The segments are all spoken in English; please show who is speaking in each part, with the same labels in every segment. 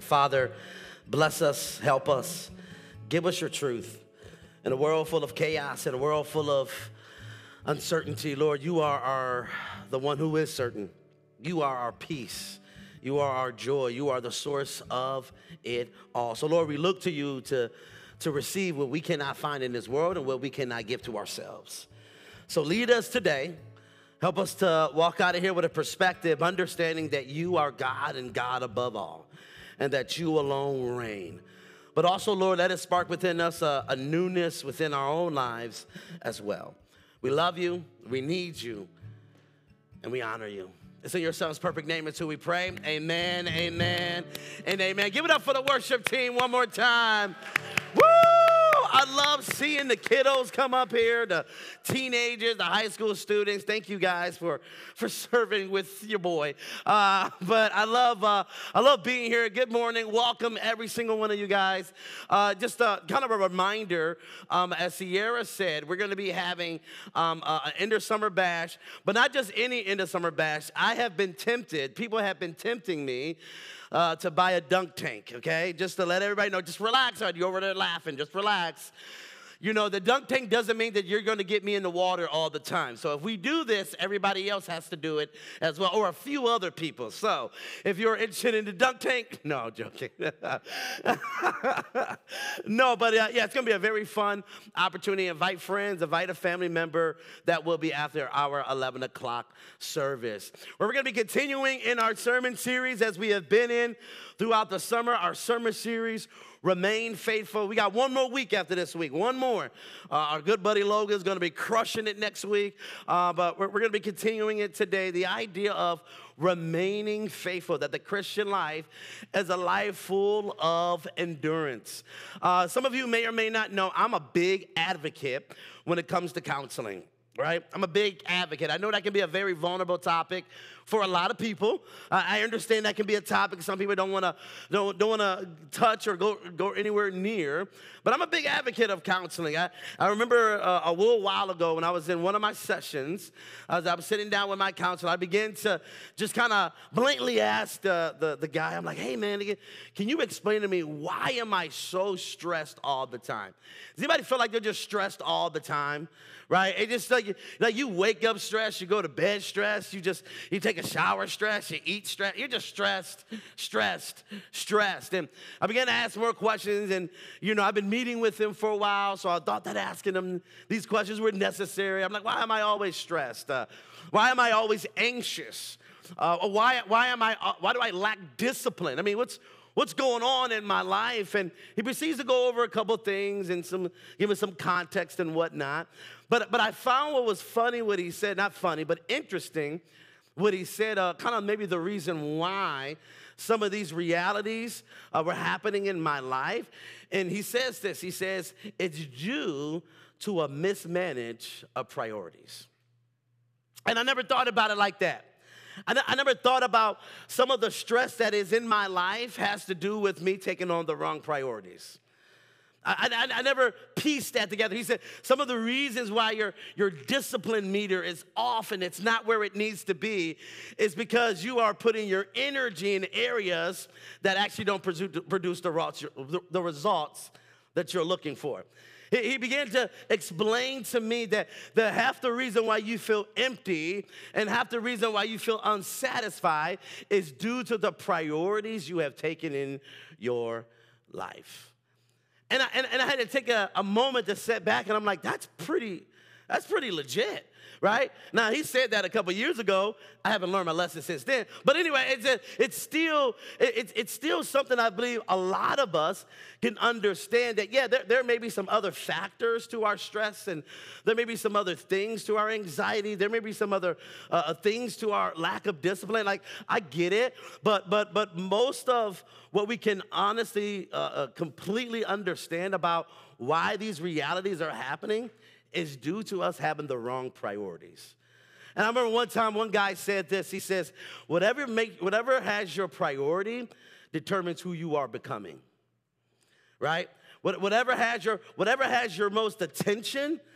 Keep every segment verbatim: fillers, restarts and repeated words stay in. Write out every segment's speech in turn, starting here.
Speaker 1: Father, bless us, help us, give us your truth. In a world full of chaos, in a world full of uncertainty, Lord, you are our, the one who is certain. You are our peace. You are our joy. You are the source of it all. So, Lord, we look to you to, to receive what we cannot find in this world and what we cannot give to ourselves. So lead us today. Help us to walk out of here with a perspective, understanding that you are God and God above all, and that you alone reign. But also, Lord, let it spark within us a, a newness within our own lives as well. We love you, we need you, and we honor you. It's in your son's perfect name until we pray. Amen, amen, and amen. Give it up for the worship team one more time. Woo! I love seeing the kiddos come up here, the teenagers, the high school students. Thank you guys for, for serving with your boy. Uh, but I love uh, I love being here. Good morning. Welcome, every single one of you guys. Uh, just a, kind of a reminder, um, as Sierra said, we're going to be having um, uh, an end of summer bash, but not just any end of summer bash. I have been tempted. People have been tempting me Uh, to buy a dunk tank, okay? Just to let everybody know, just relax. You're over there laughing, just relax. You know, the dunk tank doesn't mean that you're going to get me in the water all the time. So if we do this, everybody else has to do it as well, or a few other people. So if you're interested in the dunk tank, no, I'm joking. No, but uh, yeah, it's going to be a very fun opportunity. Invite friends, invite a family member. That will be after our eleven o'clock service. We're going to be continuing in our sermon series as we have been in throughout the summer, our sermon series, Remain Faithful. We got one more week after this week, one more. Uh, our good buddy Logan is going to be crushing it next week, uh, but we're, we're going to be continuing it today. The idea of remaining faithful, that the Christian life is a life full of endurance. Uh, some of you may or may not know, I'm a big advocate when it comes to counseling. Right? I'm a big advocate. I know that can be a very vulnerable topic for a lot of people. Uh, I understand that can be a topic some people don't want to don't, don't want to touch or go go anywhere near. But I'm a big advocate of counseling. I, I remember uh, a little while ago when I was in one of my sessions, as I was sitting down with my counselor, I began to just kind of blatantly ask the, the, the guy, I'm like, hey, man, can you explain to me why am I so stressed all the time? Does anybody feel like they're just stressed all the time? Right? It just like, like you wake up stressed, you go to bed stressed, you just, you take a shower stressed, you eat stressed, you're just stressed, stressed, stressed. And I began to ask more questions, and, you know, I've been meeting with him for a while, so I thought that asking him these questions were necessary. I'm like, why am I always stressed? Uh, why am I always anxious? Uh, why, why am I, uh, why do I lack discipline? I mean, what's, What's going on in my life? And he proceeds to go over a couple things and some give us some context and whatnot. But but I found what was funny what he said, not funny, but interesting what he said, uh, kind of maybe the reason why some of these realities uh, were happening in my life. And he says this, he says, it's due to a mismanage of priorities. And I never thought about it like that. I, I never thought about some of the stress that is in my life has to do with me taking on the wrong priorities. I, I, I never pieced that together. He said some of the reasons why your, your discipline meter is off and it's not where it needs to be is because you are putting your energy in areas that actually don't produce, produce the, the results that you're looking for. He began to explain to me that the half the reason why you feel empty and half the reason why you feel unsatisfied is due to the priorities you have taken in your life. And I, and, and I had to take a, a moment to sit back, and I'm like, that's pretty, that's pretty legit. Right? Now, he said that a couple years ago. I haven't learned my lesson since then. But anyway, it's, a, it's, still, it, it's still something I believe a lot of us can understand that, yeah, there, there may be some other factors to our stress, and there may be some other things to our anxiety. There may be some other uh, things to our lack of discipline. Like, I get it, but, but, but most of what we can honestly, uh, uh, completely understand about why these realities are happening is due to us having the wrong priorities. And I remember one time one guy said this. He says, whatever, make, whatever has your priority determines who you are becoming, right? Whatever has your, whatever has your most attention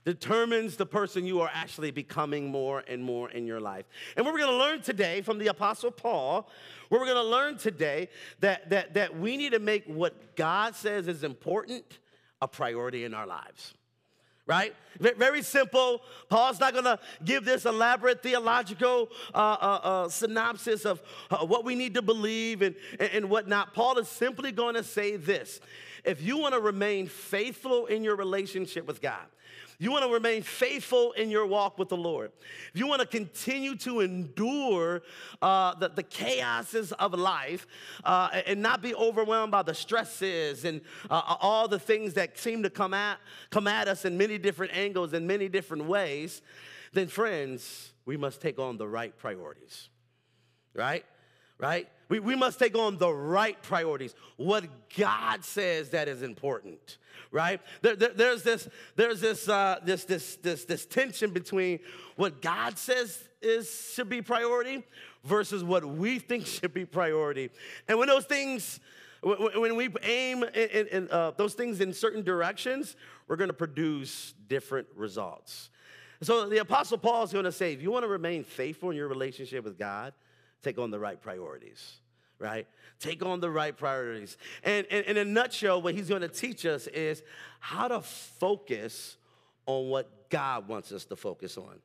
Speaker 1: determines the person you are actually becoming more and more in your life. And what we're going to learn today from the Apostle Paul, what we're going to learn today, that, that, that we need to make what God says is important a priority in our lives. Right? Very simple. Paul's not going to give this elaborate theological uh, uh, uh, synopsis of uh, what we need to believe and, and, and whatnot. Paul is simply going to say this. If you want to remain faithful in your relationship with God, you want to remain faithful in your walk with the Lord, if you want to continue to endure uh, the, the chaoses of life uh, and not be overwhelmed by the stresses and uh, all the things that seem to come at, come at us in many different angles, in many different ways, then friends, we must take on the right priorities, right? Right? We, we must take on the right priorities, what God says that is important, right? There, there, there's this, there's this, uh, this, this, this, this tension between what God says is should be priority versus what we think should be priority. And when those things, when we aim in, in, uh, those things in certain directions, we're going to produce different results. So the Apostle Paul is going to say, if you want to remain faithful in your relationship with God, take on the right priorities, right? Take on the right priorities. And, and, and in a nutshell, what he's going to teach us is how to focus on what God wants us to focus on,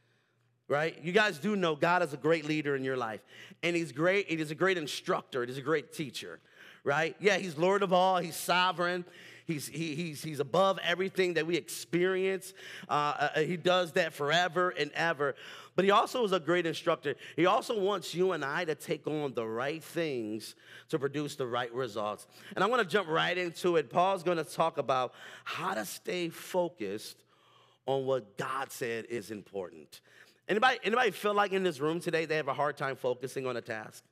Speaker 1: right? You guys do know God is a great leader in your life. And he's great. He's a great instructor. He's a great teacher, right? Yeah, he's Lord of all. He's sovereign. He's, he, he's, he's above everything that we experience. Uh, uh, he does that forever and ever. But he also is a great instructor. He also wants you and I to take on the right things to produce the right results. And I want to jump right into it. Paul's going to talk about how to stay focused on what God said is important. Anybody, anybody feel like in this room today they have a hard time focusing on a task?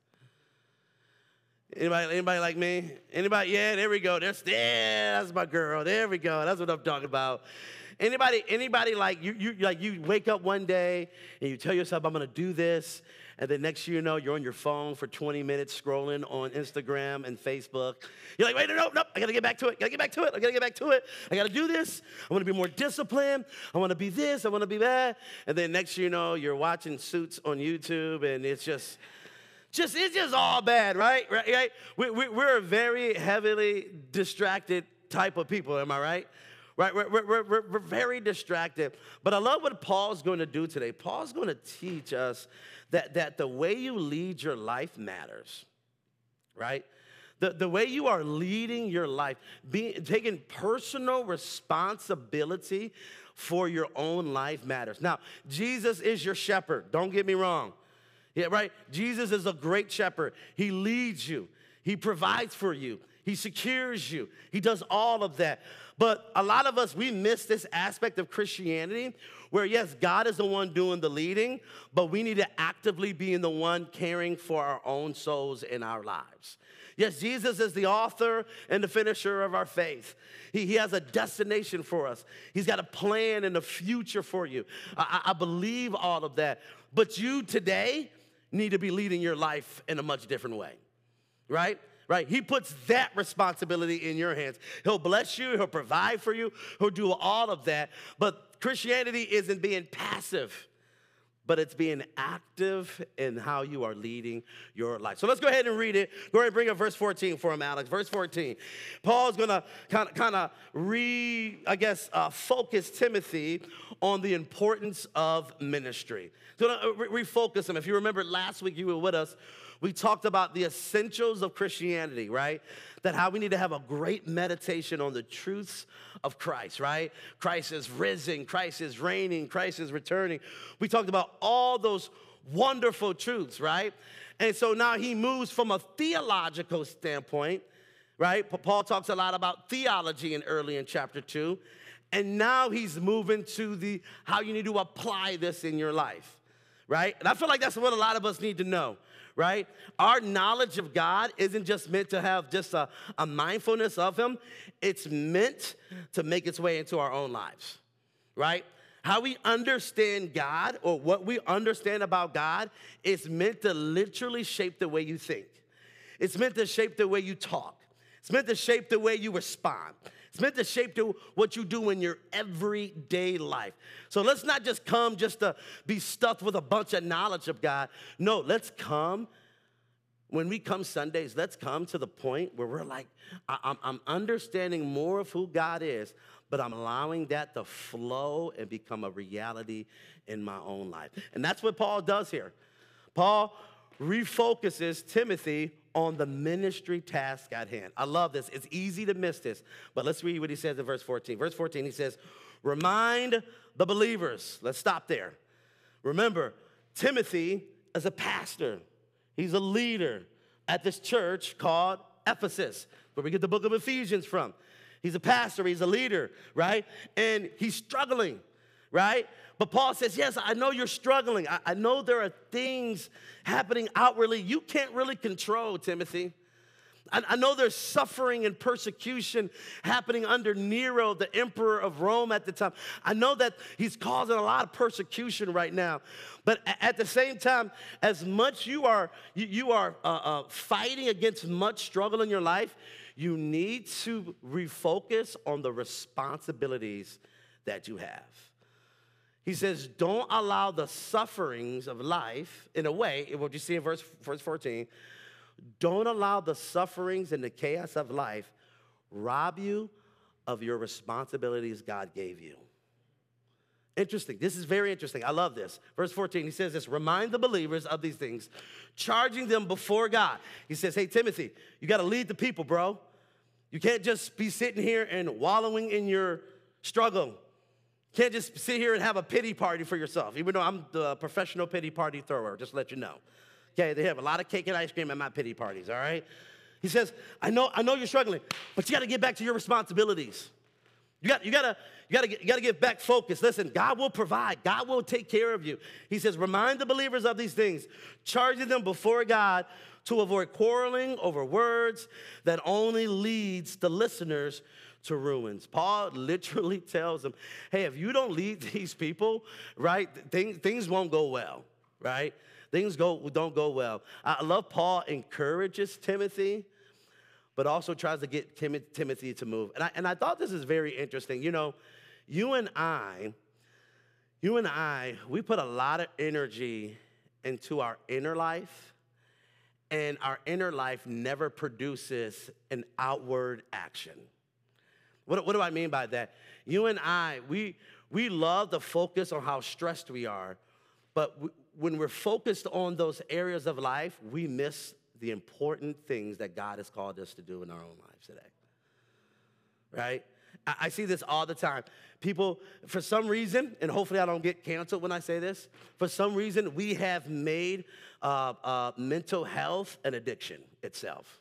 Speaker 1: Anybody, anybody like me? Anybody? Yeah, there we go. There's, yeah, that's my girl. There we go. That's what I'm talking about. Anybody, anybody like you, you, like you wake up one day and you tell yourself, I'm going to do this. And then next year you know, you're on your phone for twenty minutes scrolling on Instagram and Facebook. You're like, wait, no, no, no, I got to get back to it. I got to get back to it. I got to get back to it. I got to do this. I want to be more disciplined. I want to be this. I want to be that. And then next year you know, you're watching Suits on YouTube and it's just... Just it's just all bad, right? Right? right? We, we, we're a very heavily distracted type of people, am I right? Right? We're, we're, we're, we're very distracted. But I love what Paul's going to do today. Paul's going to teach us that, that the way you lead your life matters, right? The, the way you are leading your life, being, taking personal responsibility for your own life matters. Now, Jesus is your shepherd. Don't get me wrong. Yeah, right? Jesus is a great shepherd. He leads you. He provides for you. He secures you. He does all of that. But a lot of us, we miss this aspect of Christianity where, yes, God is the one doing the leading, but we need to actively be in the one caring for our own souls in our lives. Yes, Jesus is the author and the finisher of our faith. He, he has a destination for us. He's got a plan and a future for you. I, I believe all of that. But you today need to be leading your life in a much different way, right? Right? He puts that responsibility in your hands. He'll bless you. He'll provide for you. He'll do all of that. But Christianity isn't being passive, but it's being active in how you are leading your life. So let's go ahead and read it. Go ahead and bring up verse fourteen for him, Alex. Verse fourteen. Paul's going to kind of, kind of re, I guess, uh, focus Timothy on the importance of ministry. So re- refocus him. If you remember last week, you were with us. We talked about the essentials of Christianity, right? That how we need to have a great meditation on the truths of Christ, right? Christ is risen, Christ is reigning, Christ is returning. We talked about all those wonderful truths, right? And so now he moves from a theological standpoint, right? Paul talks a lot about theology in early in chapter two. And now he's moving to the how you need to apply this in your life, right? And I feel like that's what a lot of us need to know. Right? Our knowledge of God isn't just meant to have just a, a mindfulness of him. It's meant to make its way into our own lives, right? How we understand God or what we understand about God is meant to literally shape the way you think. It's meant to shape the way you talk. It's meant to shape the way you respond. It's meant to shape to what you do in your everyday life. So let's not just come just to be stuffed with a bunch of knowledge of God. No, let's come. When we come Sundays, let's come to the point where we're like, I- I'm, I'm understanding more of who God is, but I'm allowing that to flow and become a reality in my own life. And that's what Paul does here. Paul refocuses Timothy on the ministry task at hand. I love this. It's easy to miss this, but let's read what he says in verse fourteen. Verse fourteen, he says, remind the believers. Let's stop there. Remember, Timothy is a pastor. He's a leader at this church called Ephesus, where we get the book of Ephesians from. He's a pastor, he's a leader, right? And he's struggling, right? But Paul says, yes, I know you're struggling. I, I know there are things happening outwardly you can't really control, Timothy. I, I know there's suffering and persecution happening under Nero, the emperor of Rome at the time. I know that he's causing a lot of persecution right now. But at the same time, as much you are, you, you are uh, uh, fighting against much struggle in your life, you need to refocus on the responsibilities that you have. He says, don't allow the sufferings of life, in a way, what you see in verse, verse fourteen, don't allow the sufferings and the chaos of life rob you of your responsibilities God gave you. Interesting. This is very interesting. I love this. Verse fourteen, he says this, remind the believers of these things, charging them before God. He says, hey, Timothy, you got to lead the people, bro. You can't just be sitting here and wallowing in your struggle. You can't just sit here and have a pity party for yourself, even though I'm the professional pity party thrower, just to let you know. Okay, they have a lot of cake and ice cream at my pity parties, all right? He says, I know, I know you're struggling, but you got to get back to your responsibilities. You got, you got to, you got to, you got to get back focused. Listen, God will provide. God will take care of you. He says, remind the believers of these things, charging them before God to avoid quarreling over words that only leads the listeners to ruins. Paul literally tells them, hey, if you don't lead these people, right, things, things won't go well, right? Things go, don't go well. I love Paul encourages Timothy, but also tries to get Tim, Timothy to move. And I, and I thought this is very interesting. You know, you and I, you and I, we put a lot of energy into our inner life, and our inner life never produces an outward action. What, what do I mean by that? You and I, we, we love to focus on how stressed we are, but we, when we're focused on those areas of life, we miss the important things that God has called us to do in our own lives today, right? I, I see this all the time. People, for some reason, and hopefully I don't get canceled when I say this, for some reason we have made uh, uh, mental health an addiction itself.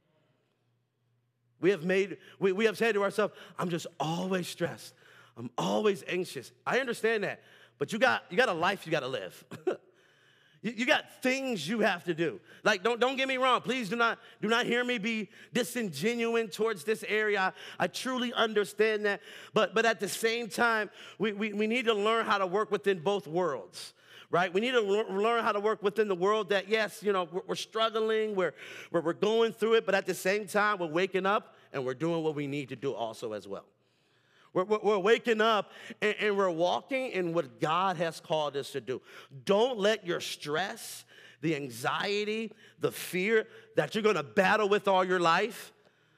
Speaker 1: We have made, we, we have said to ourselves, I'm just always stressed. I'm always anxious. I understand that, but you got, you got a life you got to live. you, you got things you have to do. Like, don't, don't get me wrong. Please do not, do not hear me be disingenuous towards this area. I, I truly understand that. But, but at the same time, we, we, we need to learn how to work within both worlds. Right? We need to learn how to work within the world that, yes, you know, we're, we're struggling, we're, we're, we're going through it, but at the same time, we're waking up and we're doing what we need to do also as well. We're, we're, we're waking up and, and we're walking in what God has called us to do. Don't let your stress, the anxiety, the fear that you're going to battle with all your life,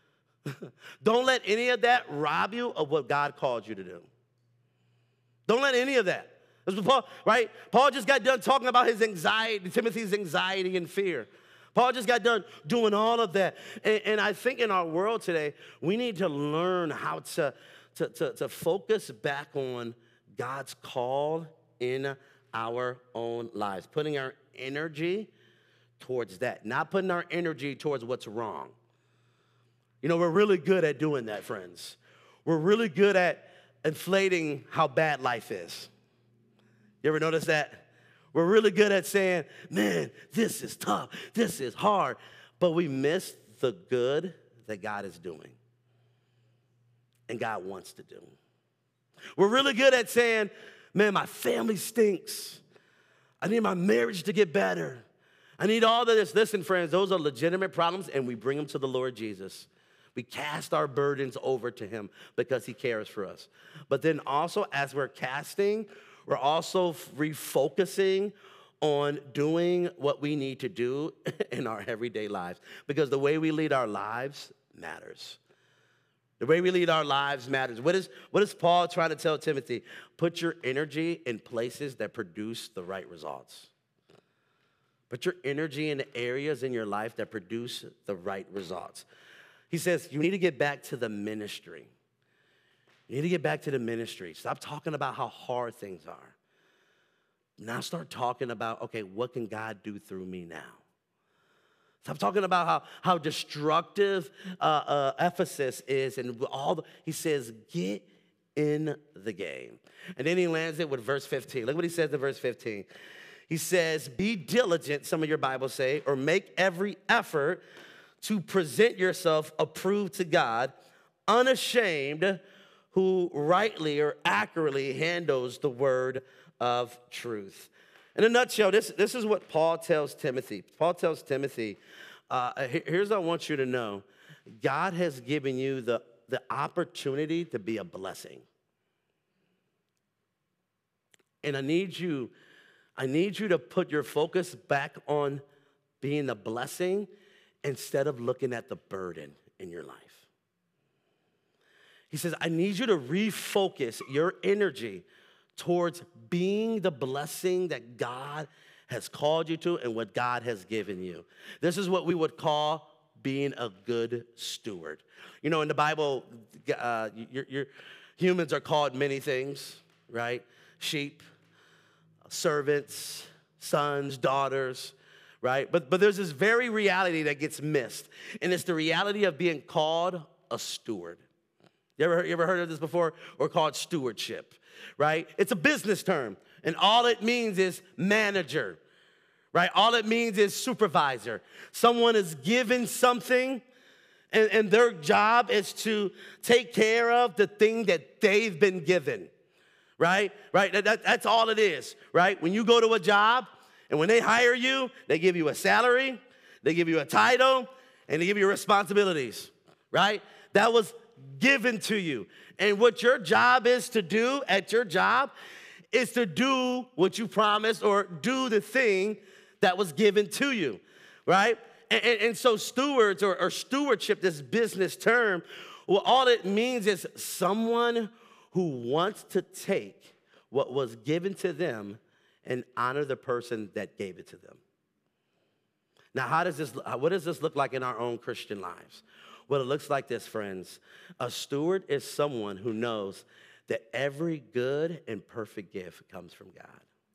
Speaker 1: don't let any of that rob you of what God called you to do. Don't let any of that. That's what Paul, right? Paul just got done talking about his anxiety, Timothy's anxiety and fear. Paul just got done doing all of that. And, and I think in our world today, we need to learn how to, to, to, to focus back on God's call in our own lives, putting our energy towards that, not putting our energy towards what's wrong. You know, we're really good at doing that, friends. We're really good at inflating how bad life is. You ever notice that? We're really good at saying, man, this is tough, this is hard, but we miss the good that God is doing and God wants to do. We're really good at saying, man, my family stinks. I need my marriage to get better. I need all of this. Listen, friends, those are legitimate problems, and we bring them to the Lord Jesus. We cast our burdens over to him because he cares for us. But then also, as we're casting, we're also refocusing on doing what we need to do in our everyday lives, because the way we lead our lives matters. The way we lead our lives matters. What is, what is Paul trying to tell Timothy? Put your energy in places that produce the right results. Put your energy in the areas in your life that produce the right results. He says, you need to get back to the ministry. You need to get back to the ministry. Stop talking about how hard things are. Now start talking about, okay, what can God do through me now? Stop talking about how, how destructive uh, uh, Ephesus is. And all the, he says, get in the game. And then he lands it with verse fifteen. Look what he says in verse fifteen. He says, be diligent, some of your Bibles say, or make every effort to present yourself approved to God, unashamed, who rightly or accurately handles the word of truth. In a nutshell, this, this is what Paul tells Timothy. Paul tells Timothy, uh, here's what I want you to know. God has given you the, the opportunity to be a blessing. And I need you, I need you to put your focus back on being a blessing instead of looking at the burden in your life. He says, I need you to refocus your energy towards being the blessing that God has called you to and what God has given you. This is what we would call being a good steward. You know, in the Bible, uh, you're, you're, humans are called many things, right? Sheep, servants, sons, daughters, right? But, but there's this very reality that gets missed, and it's the reality of being called a steward. You ever, you ever heard of this before? Or called stewardship, right? It's a business term, and all it means is manager, right? All it means is supervisor. Someone is given something, and, and their job is to take care of the thing that they've been given, right? Right? That, that, that's all it is, right? When you go to a job, and when they hire you, they give you a salary, they give you a title, and they give you responsibilities, right? That was given to you. And what your job is to do at your job is to do what you promised or do the thing that was given to you, right? And, and, and so stewards or, or stewardship, this business term, well, all it means is someone who wants to take what was given to them and honor the person that gave it to them. Now, how does this, what does this look like in our own Christian lives? Well, it looks like this, friends. A steward is someone who knows that every good and perfect gift comes from God.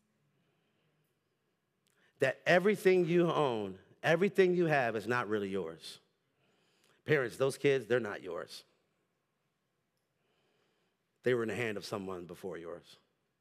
Speaker 1: That everything you own, everything you have is not really yours. Parents, those kids, they're not yours. They were in the hand of someone before yours.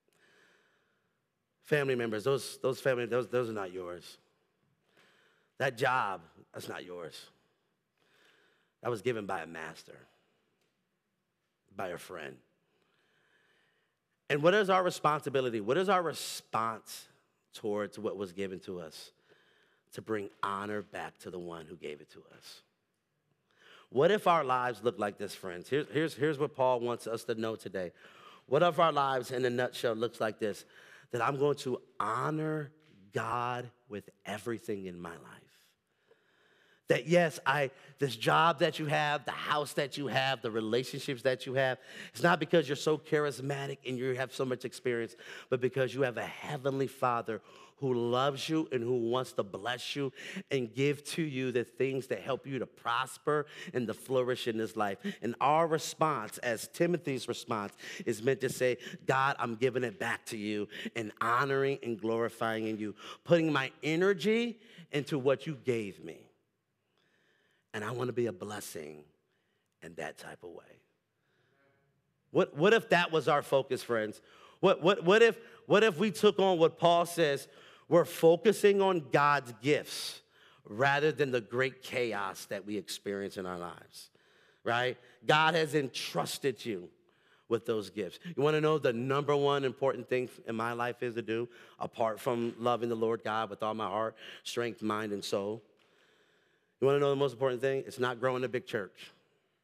Speaker 1: Family members, those, those family, those, those are not yours. That job, that's not yours. That was given by a master, by a friend. And what is our responsibility? What is our response towards what was given to us? To bring honor back to the one who gave it to us. What if our lives look like this, friends? Here's, here's, here's what Paul wants us to know today. What if our lives in a nutshell looks like this? That I'm going to honor God with everything in my life. That yes, I this job that you have, the house that you have, the relationships that you have, it's not because you're so charismatic and you have so much experience, but because you have a heavenly Father who loves you and who wants to bless you and give to you the things that help you to prosper and to flourish in this life. And our response, as Timothy's response, is meant to say, God, I'm giving it back to you and honoring and glorifying in you, putting my energy into what you gave me. And I want to be a blessing in that type of way. What, what if that was our focus, friends? What, what, what, if, what if we took on what Paul says, we're focusing on God's gifts rather than the great chaos that we experience in our lives, right? God has entrusted you with those gifts. You want to know the number one important thing in my life is to do, apart from loving the Lord God with all my heart, strength, mind, and soul? You want to know the most important thing? It's not growing a big church.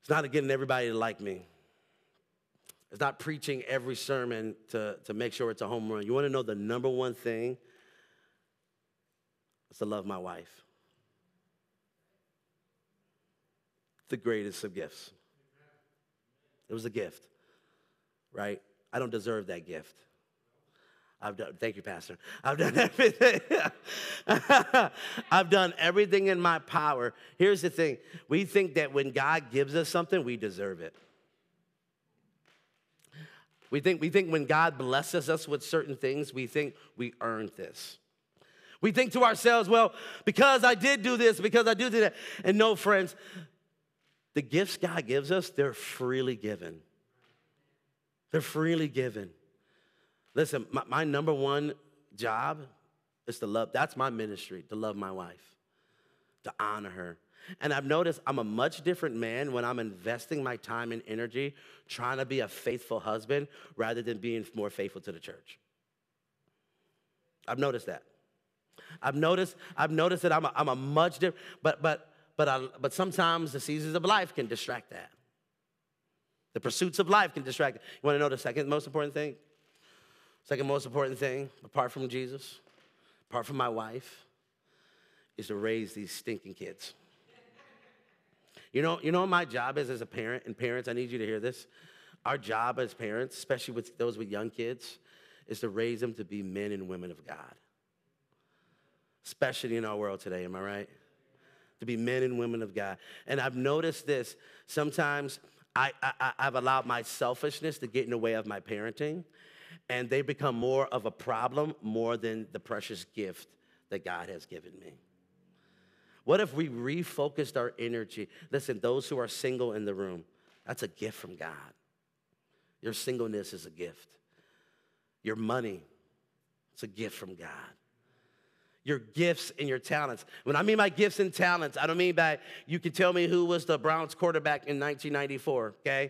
Speaker 1: It's not getting everybody to like me. It's not preaching every sermon to, to make sure it's a home run. You want to know the number one thing? It's to love my wife. The greatest of gifts. It was a gift, right? I don't deserve that gift. I've done, thank you, Pastor. I've done everything. I've done everything in my power. Here's the thing. We think that when God gives us something, we deserve it. We think, we think when God blesses us with certain things, we think we earned this. We think to ourselves, well, because I did do this, because I do that. And no, friends, the gifts God gives us, they're freely given. They're freely given. Listen, my, my number one job is to love. That's my ministry, to love my wife, to honor her. And I've noticed I'm a much different man when I'm investing my time and energy trying to be a faithful husband rather than being more faithful to the church. I've noticed that. I've noticed, I've noticed that I'm a, I'm a much different, but but but I, but sometimes the seasons of life can distract that. The pursuits of life can distract it. You want to know the second most important thing? Second most important thing, apart from Jesus, apart from my wife, is to raise these stinking kids. You know, you know what my job is as a parent, and parents, I need you to hear this. Our job as parents, especially with those with young kids, is to raise them to be men and women of God. Especially in our world today, am I right? To be men and women of God. And I've noticed this. Sometimes I, I, I've allowed my selfishness to get in the way of my parenting, and they become more of a problem more than the precious gift that God has given me. What if we refocused our energy? Listen, those who are single in the room, that's a gift from God. Your singleness is a gift. Your money, it's a gift from God. Your gifts and your talents. When I mean by gifts and talents, I don't mean by you can tell me who was the Browns quarterback in nineteen ninety-four, okay?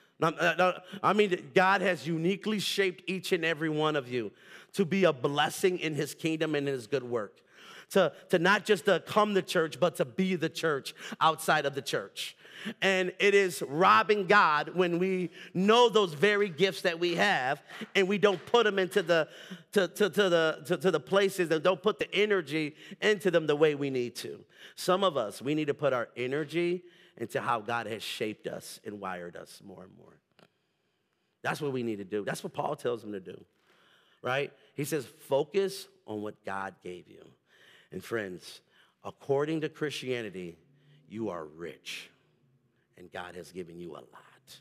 Speaker 1: I mean, God has uniquely shaped each and every one of you to be a blessing in his kingdom and in his good work. To, to not just to come to church, but to be the church outside of the church. And it is robbing God when we know those very gifts that we have and we don't put them into the to, to, to the to, to the places and don't put the energy into them the way we need to. Some of us, we need to put our energy into how God has shaped us and wired us more and more. That's what we need to do. That's what Paul tells them to do, right? He says, focus on what God gave you. And friends, according to Christianity, you are rich, and God has given you a lot.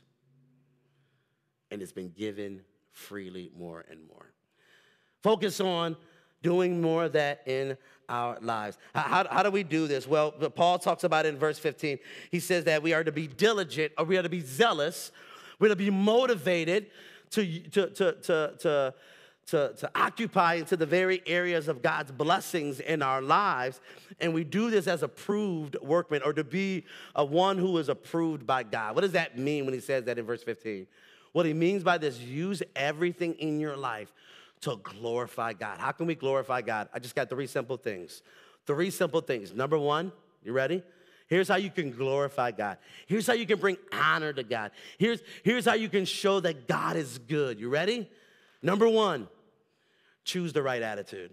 Speaker 1: And it's been given freely more and more. Focus on doing more of that in our lives. How, how do we do this? Well, Paul talks about it in verse fifteen. He says that we are to be diligent, or we are to be zealous. We're to be motivated to, to, to, to, to To, to occupy into the very areas of God's blessings in our lives. And we do this as approved workmen, or to be a one who is approved by God. What does that mean when he says that in verse fifteen? What he means by this, use everything in your life to glorify God. How can we glorify God? I just got three simple things. Three simple things. Number one, you ready? Here's how you can glorify God. Here's how you can bring honor to God. Here's, here's how you can show that God is good. You ready? Number one, choose the right attitude.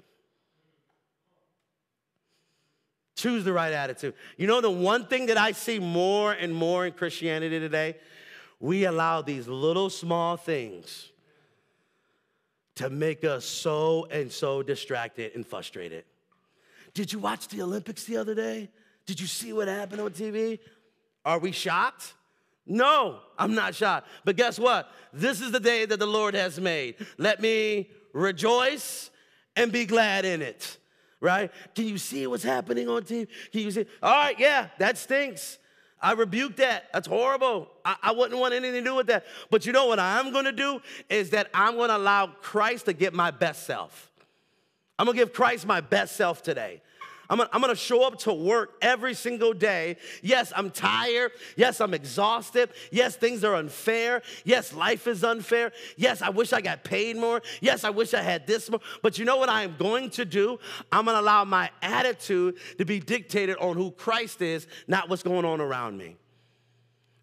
Speaker 1: Choose the right attitude. You know, the one thing that I see more and more in Christianity today, we allow these little small things to make us so and so distracted and frustrated. Did you watch the Olympics the other day? Did you see what happened on T V? Are we shocked? No, I'm not shocked. But guess what? This is the day that the Lord has made. Let me rejoice and be glad in it, right? Can you see what's happening on T V? Can you see? All right, yeah, that stinks. I rebuke that. That's horrible. I, I wouldn't want anything to do with that. But you know what I'm going to do is that I'm going to allow Christ to get my best self. I'm going to give Christ my best self today. I'm gonna, I'm gonna show up to work every single day. Yes, I'm tired. Yes, I'm exhausted. Yes, things are unfair. Yes, life is unfair. Yes, I wish I got paid more. Yes, I wish I had this more. But you know what I am going to do? I'm gonna allow my attitude to be dictated on who Christ is, not what's going on around me.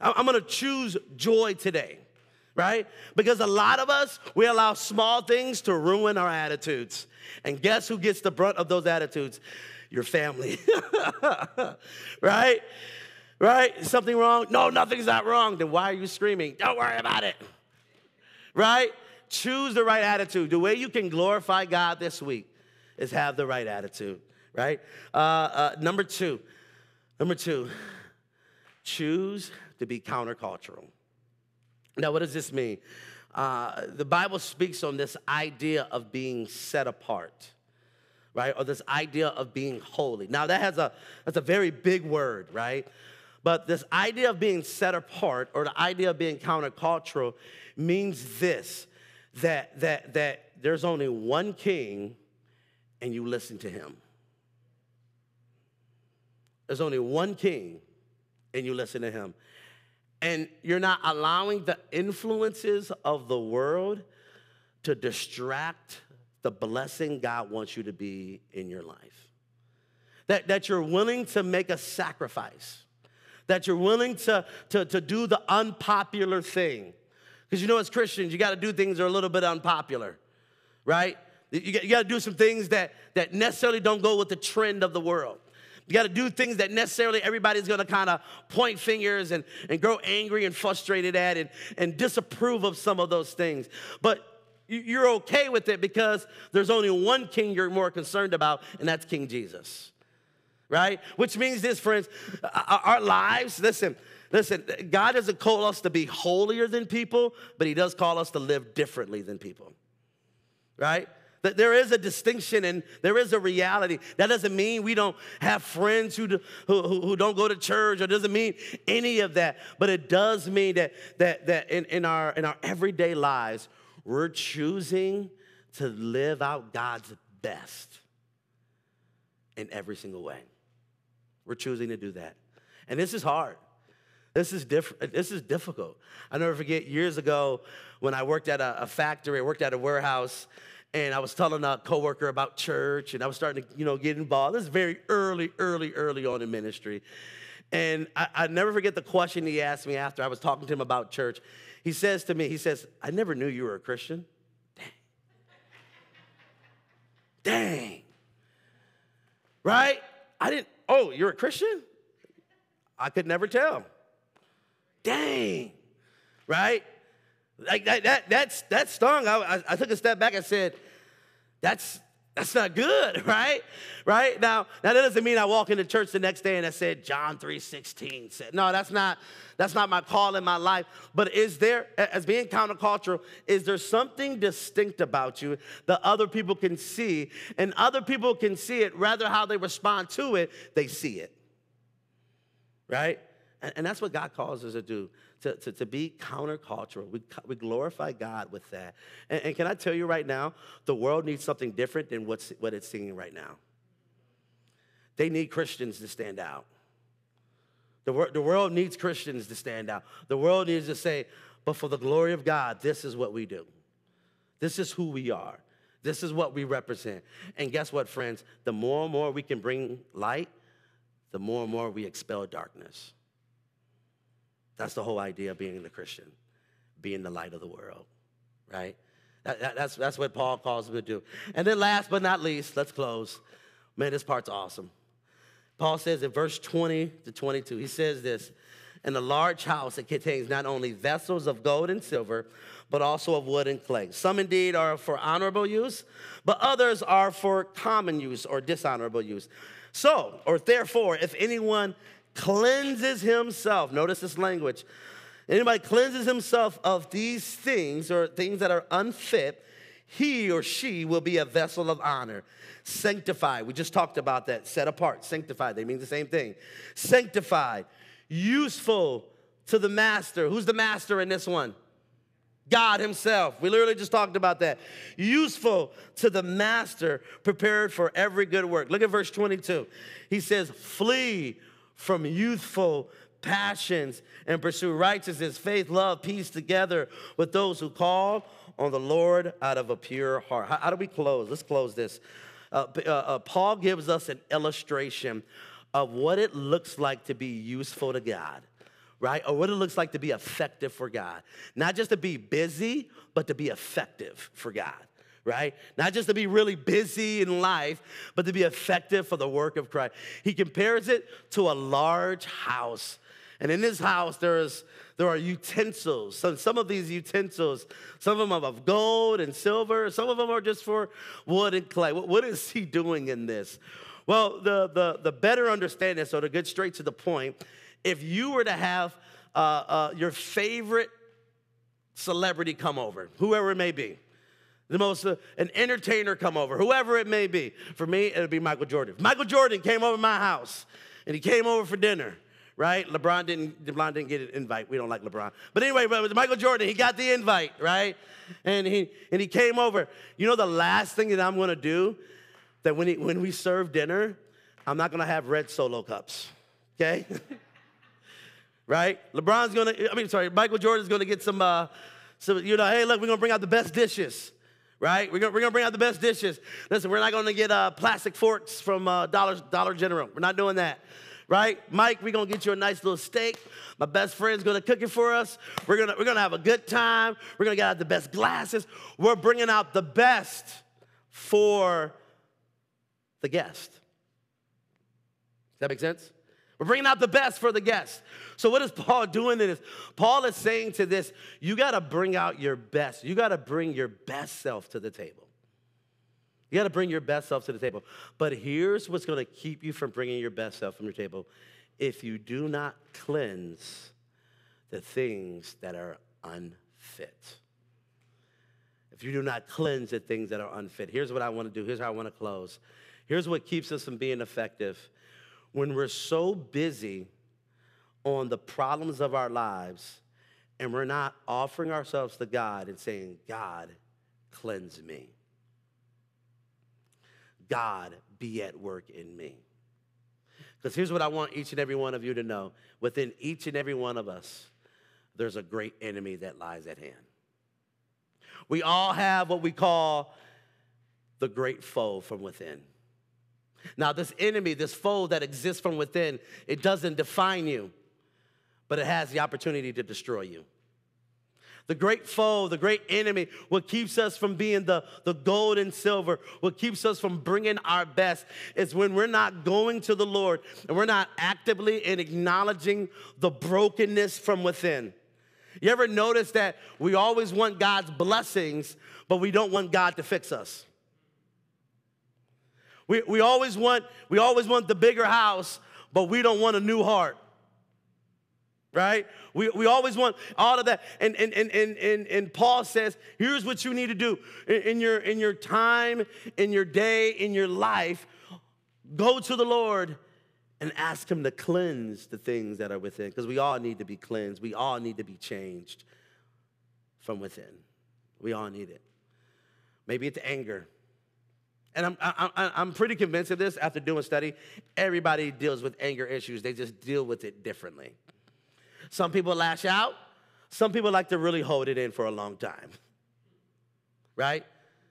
Speaker 1: I'm going to choose joy today, right? Because a lot of us, we allow small things to ruin our attitudes. And guess who gets the brunt of those attitudes? Your family, right? Right? Something wrong? No, nothing's not wrong. Then why are you screaming? Don't worry about it, right? Choose the right attitude. The way you can glorify God this week is have the right attitude, right? Uh, uh, number two, number two, choose to be countercultural. Now, what does this mean? Uh, the Bible speaks on this idea of being set apart, right? Or this idea of being holy. Now, that has a, that's a very big word, right? But this idea of being set apart or the idea of being countercultural means this, that, that, that there's only one king and you listen to him. There's only one king and you listen to him. And you're not allowing the influences of the world to distract the blessing God wants you to be in your life. That, that you're willing to make a sacrifice. That you're willing to, to, to do the unpopular thing. Because you know, as Christians, you got to do things that are a little bit unpopular, right? You got, you got to do some things that, that necessarily don't go with the trend of the world. You got to do things that necessarily everybody's going to kind of point fingers and, and grow angry and frustrated at and, and disapprove of some of those things. But you're okay with it because there's only one king you're more concerned about, and that's King Jesus, right? Which means this, friends, our lives, listen, listen, God doesn't call us to be holier than people, but he does call us to live differently than people, right? That there is a distinction and there is a reality. That doesn't mean we don't have friends who, do, who, who don't go to church, or doesn't mean any of that. But it does mean that, that, that in, in, our, in our everyday lives, we're choosing to live out God's best in every single way. We're choosing to do that. And this is hard. This is different. This is difficult. I never forget years ago when I worked at a, a factory, I worked at a warehouse, and I was telling a coworker about church, and I was starting to, you know, get involved. This is very early, early, early on in ministry. And I, I never forget the question he asked me after I was talking to him about church. He says to me, he says, I never knew you were a Christian. Dang. Dang. Right? I didn't, oh, you're a Christian? I could never tell. Dang. Right? Like that, that, that's, that stung. I, I, I took a step back and said, that's, that's not good, right? Right? Now, now, that doesn't mean I walk into church the next day and I said, John three sixteen said, no, that's not, that's not my call in my life. But is there, as being countercultural, is there something distinct about you that other people can see, and other people can see it, rather how they respond to it, they see it, right? And, and that's what God calls us to do. To, to, to be countercultural. We, we glorify God with that. And, and can I tell you right now, the world needs something different than what's, what it's seeing right now. They need Christians to stand out. The, wor- the world needs Christians to stand out. The world needs to say, but for the glory of God, this is what we do. This is who we are. This is what we represent. And guess what, friends? The more and more we can bring light, the more and more we expel darkness. That's the whole idea of being a Christian, being the light of the world, right? That, that, that's, that's what Paul calls them to do. And then last but not least, let's close. Man, this part's awesome. Paul says in verse twenty to twenty-two, he says this, in a large house it contains not only vessels of gold and silver, but also of wood and clay. Some indeed are for honorable use, but others are for common use or dishonorable use. So, or therefore, if anyone cleanses himself. Notice this language. Anybody cleanses himself of these things or things that are unfit, he or she will be a vessel of honor. Sanctified. We just talked about that. Set apart. Sanctified. They mean the same thing. Sanctified. Useful to the master. Who's the master in this one? God himself. We literally just talked about that. Useful to the master, prepared for every good work. Look at verse twenty-two. He says, flee from youthful passions and pursue righteousness, faith, love, peace together with those who call on the Lord out of a pure heart. How, how do we close? Let's close this. Uh, uh, uh, Paul gives us an illustration of what it looks like to be useful to God. right? Or what it looks like to be effective for God. Not just to be busy, but to be effective for God, right? Not just to be really busy in life, but to be effective for the work of Christ. He compares it to a large house. And in this house, there's, there are utensils. Some, some of these utensils, some of them are of gold and silver. Some of them are just for wood and clay. What, what is he doing in this? Well, the, the, the better understanding, so to get straight to the point, if you were to have uh, uh, your favorite celebrity come over, whoever it may be, the most, uh, an entertainer come over, whoever it may be. For me, it would be Michael Jordan. If Michael Jordan came over to my house, and he came over for dinner, right? LeBron didn't, LeBron didn't get an invite. We don't like LeBron. But anyway, but with Michael Jordan, he got the invite, right? And he, and he came over. You know the last thing that I'm going to do, that when, he, when we serve dinner, I'm not going to have red Solo cups, okay? Right? LeBron's going to, I mean, sorry, Michael Jordan's going to get some, uh, some, you know, hey, look, we're going to bring out the best dishes, right? We're going we're to bring out the best dishes. Listen, we're not going to get uh, plastic forks from uh, Dollar, Dollar General. We're not doing that, right? Mike, we're going to get you a nice little steak. My best friend's going to cook it for us. We're going to we're gonna have a good time. We're going to get out the best glasses. We're bringing out the best for the guest. Does that make sense? We're bringing out the best for the guest. So what is Paul doing in this? Paul is saying to this, you got to bring out your best. You got to bring your best self to the table. You got to bring your best self to the table. But here's what's going to keep you from bringing your best self from your table. If you do not cleanse the things that are unfit. If you do not cleanse the things that are unfit. Here's what I want to do. Here's how I want to close. Here's what keeps us from being effective. When we're so busy on the problems of our lives and we're not offering ourselves to God and saying, God, cleanse me. God, be at work in me. Because here's what I want each and every one of you to know. Within each and every one of us, there's a great enemy that lies at hand. We all have what we call the great foe from within. Now, this enemy, this foe that exists from within, it doesn't define you, but it has the opportunity to destroy you. The great foe, the great enemy, what keeps us from being the, the gold and silver, what keeps us from bringing our best is when we're not going to the Lord and we're not actively and acknowledging the brokenness from within. You ever notice that we always want God's blessings, but we don't want God to fix us? We, we, always want, we always want the bigger house, but we don't want a new heart, right? We, we always want all of that. And, and, and, and, and, and Paul says, here's what you need to do in, in, your, in your time, in your day, in your life. Go to the Lord and ask him to cleanse the things that are within, because we all need to be cleansed. We all need to be changed from within. We all need it. Maybe it's anger. And I'm, I'm, I'm pretty convinced of this after doing a study. Everybody deals with anger issues. They just deal with it differently. Some people lash out. Some people like to really hold it in for a long time. Right?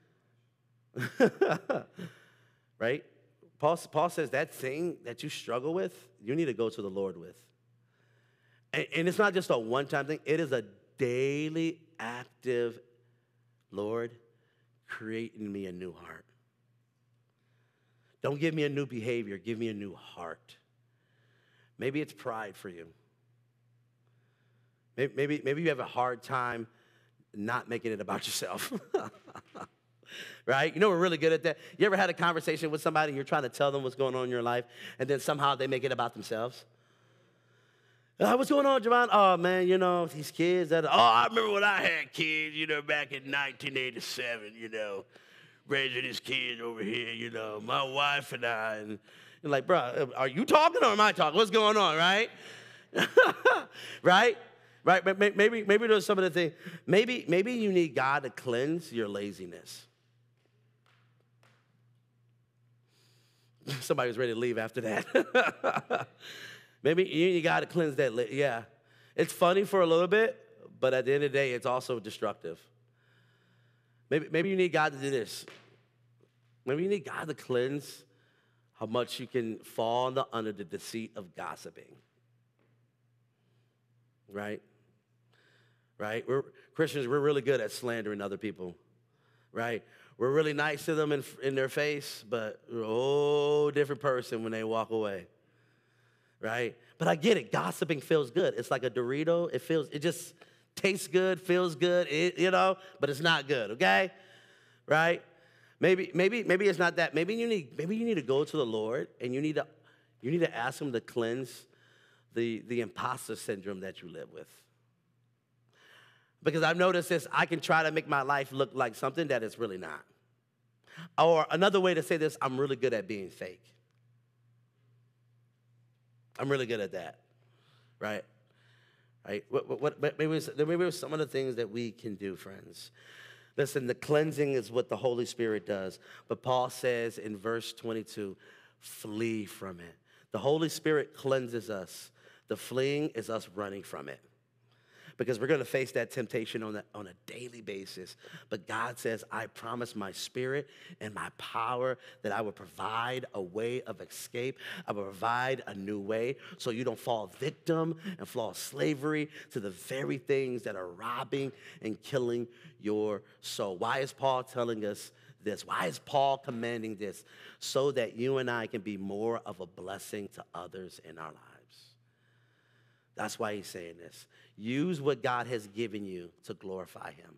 Speaker 1: Right? Paul, Paul says that thing that you struggle with, you need to go to the Lord with. And, and it's not just a one-time thing. It is a daily, active, Lord, create in me a new heart. Don't give me a new behavior. Give me a new heart. Maybe it's pride for you. Maybe, maybe, maybe you have a hard time not making it about yourself. Right? You know we're really good at that. You ever had a conversation with somebody and you're trying to tell them what's going on in your life, and then somehow they make it about themselves? Uh, what's going on, Javon? Oh, man, you know, these kids. That, oh, I remember when I had kids, you know, back in nineteen eighty-seven, you know. Raising his kids over here, you know, my wife and I. And, and like, bro, are you talking or am I talking? What's going on, right? Right? Right? Maybe, maybe there's some of the things. Maybe, maybe you need God to cleanse your laziness. Somebody was ready to leave after that. Maybe you need God to cleanse that. Yeah. It's funny for a little bit, but at the end of the day, it's also destructive. Maybe, maybe you need God to do this. Maybe you need God to cleanse how much you can fall under the deceit of gossiping. right? Right? We're Christians, we're really good at slandering other people, right? We're really nice to them in, in their face, but we're a whole different person when they walk away, right? But I get it. Gossiping feels good. It's like a Dorito. It feels, it just tastes good, feels good, it, you know, but it's not good, okay? Right? Maybe, maybe, maybe it's not that. Maybe you need, maybe you need to go to the Lord and you need to, you need to ask him to cleanse the, the imposter syndrome that you live with. Because I've noticed this, I can try to make my life look like something that it's really not. Or another way to say this, I'm really good at being fake. I'm really good at that, right? Right? What, what, what, maybe, maybe some of the things that we can do, friends. Listen, the cleansing is what the Holy Spirit does. But Paul says in verse twenty-two, flee from it. The Holy Spirit cleanses us. The fleeing is us running from it. Because we're going to face that temptation on a, on a daily basis. But God says, I promise my spirit and my power that I will provide a way of escape. I will provide a new way so you don't fall victim and fall slavery to the very things that are robbing and killing your soul. Why is Paul telling us this? Why is Paul commanding this? So that you and I can be more of a blessing to others in our lives. That's why he's saying this. Use what God has given you to glorify him,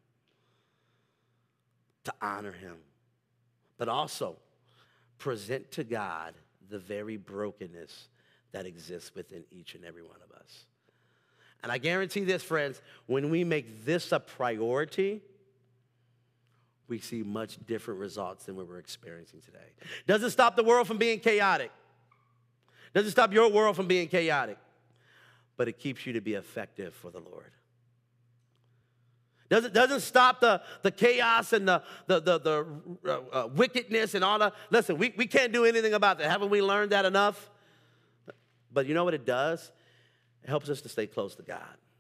Speaker 1: to honor him, but also present to God the very brokenness that exists within each and every one of us. And I guarantee this, friends, when we make this a priority, we see much different results than what we're experiencing today. Doesn't stop the world from being chaotic. Doesn't stop your world from being chaotic. But it keeps you to be effective for the Lord. Doesn't, doesn't stop the, the chaos and the, the, the, the uh, uh, wickedness and all that. Listen, we, we can't do anything about that. Haven't we learned that enough? But you know what it does? It helps us to stay close to God,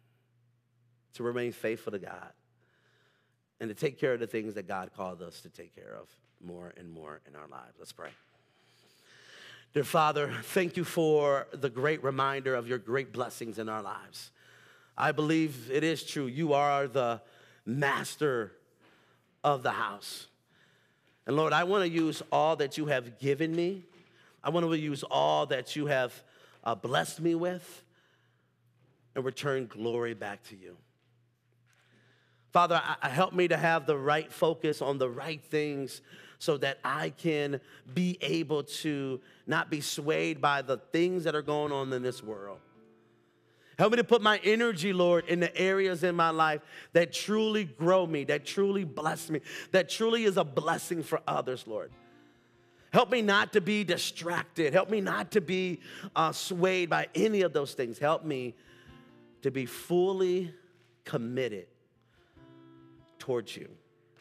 Speaker 1: to remain faithful to God, and to take care of the things that God called us to take care of more and more in our lives. Let's pray. Dear Father, thank you for the great reminder of your great blessings in our lives. I believe it is true. You are the master of the house. And Lord, I want to use all that you have given me. I want to use all that you have uh, blessed me with and return glory back to you. Father, I, I help me to have the right focus on the right things so that I can be able to not be swayed by the things that are going on in this world. Help me to put my energy, Lord, in the areas in my life that truly grow me, that truly bless me, that truly is a blessing for others, Lord. Help me not to be distracted. Help me not to be uh, swayed by any of those things. Help me to be fully committed towards you.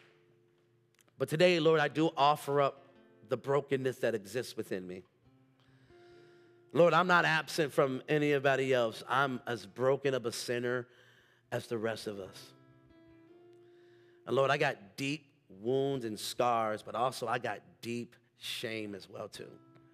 Speaker 1: But today, Lord, I do offer up the brokenness that exists within me. Lord, I'm not absent from anybody else. I'm as broken of a sinner as the rest of us. And Lord, I got deep wounds and scars, but also I got deep shame as well too.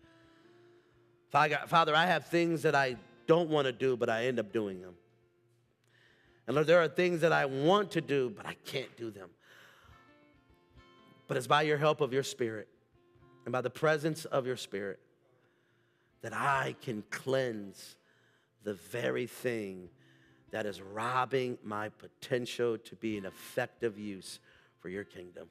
Speaker 1: Father, I have things that I don't want to do, but I end up doing them. And Lord, there are things that I want to do, but I can't do them. But it's by your help of your Spirit and by the presence of your Spirit that I can cleanse the very thing that is robbing my potential to be an effective use for your kingdom.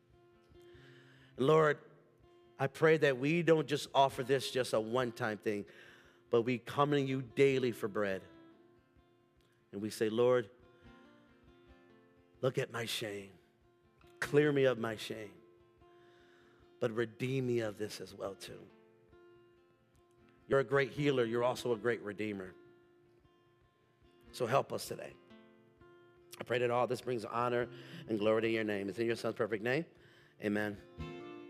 Speaker 1: Lord, I pray that we don't just offer this just a one-time thing, but we come to you daily for bread. And we say, Lord, look at my shame. Clear me of my shame. But redeem me of this as well too. You're a great healer. You're also a great redeemer. So help us today. I pray that all this brings honor and glory to your name. It's in your son's perfect name. Amen.